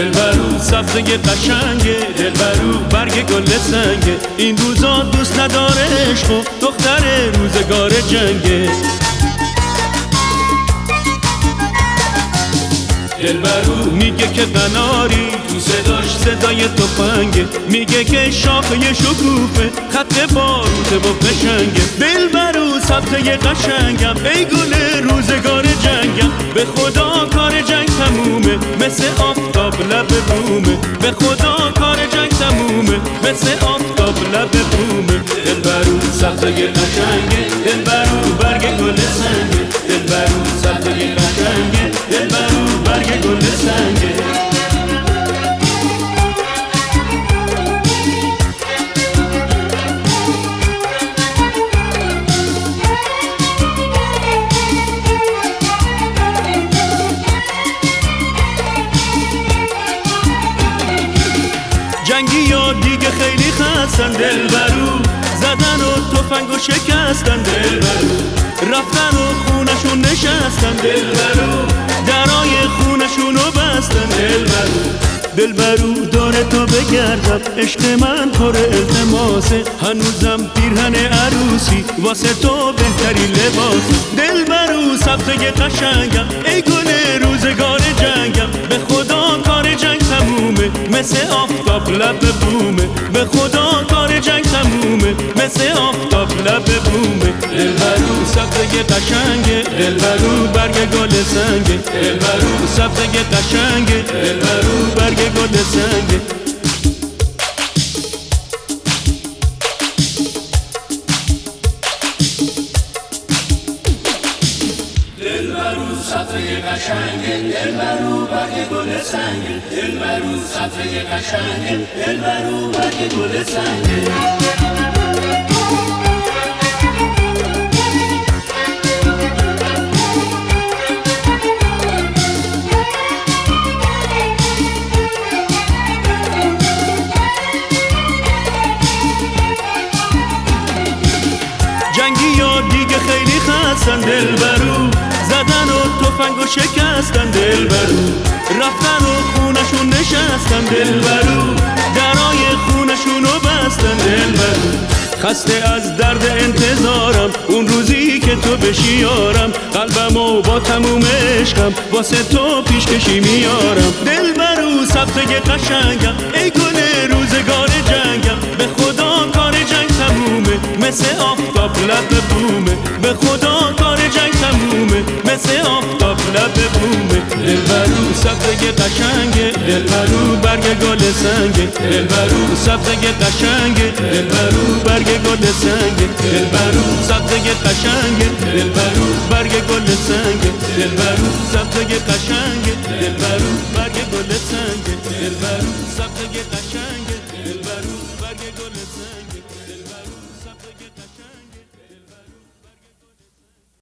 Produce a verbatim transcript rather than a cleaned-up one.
دلبرو سبزه قشنگه، دلبرو برگ گل سنگه. این روزا دوست نداره عشق و دختر روزگار جنگه. دلبرو میگه که قناری تو صداش صدای تفنگه، میگه که شاخه شکوفه خط باروته و قشنگه. دلبرو سبزه قشنگم، ای گل روزگار جنگم. به خدا کار جنگ تمومه، مثل آفتاب لب بومه. به خدا کار جنگ تمومه، مثل آفتاب لب بومه. دلبرو سبزه قشنگه، دلبرو برگ گل سنگه. دلبرو سبزه قشنگه، دلبرو برگ گل سنگه. جنگی یا دیگه خیلی خستن دلبرو، زدن و تفنگ و شکستن دلبرو. رفتن و خونشون نشستن دلبرو، درای خونشونو بستن دلبرو. دلبرو داره تا بگردم، عشق من پر التماسه. هنوزم پیرهن عروسی واسه تو بهتری لباس. دلبرو سبزه قشنگم، ای گل روزگار جنگم. به خدا کار جنگ تمومه، مثل آفتاب لب بومه. به خدا کار جنگ تمومه، مثل آفتاب لب بومه. دلبرو سبزه قشنگه، دلبرو برگ گل سنگه. دلبرو سبزه قشنگه، دلبرو برگ گل سنگه. دلبرو سبزه قشنگه، دلبرو برگ گل سنگه. دلبرو سبزه قشنگه، دلبرو برگ گل سنگه. جنگی یا دیگه خیلی خستن دلبرو، زدن و تفنگ و شکستن دلبرو. رفتن و خونشون نشستن دلبرو، درای خونشونو بستن دلبرو. خسته از درد انتظارم، اون روزی که تو بشی یارم. قلبمو با تموم عشقم واسه تو پیشکشی میارم. دلبرو سبزه قشنگم، ای گل روزگار جنگم. به خدا کار جنگ تمومه، مثل آفتاب لب بومه. به خدا کار جنگ تمومه، مثل آفتاب لب بومه. دلبرو سبزه قشنگه، دلبرو برگ گل سنگه. دلبرو سبزه قشنگه، دلبرو برگ گل سنگه. دلبرو سبزه قشنگه، دلبرو برگ گل سنگه. دلبرو سبزه قشنگه، دلبرو برگ گل سنگه. دلبرو سبزه قشنگه، دلبرو برگ گل سنگه.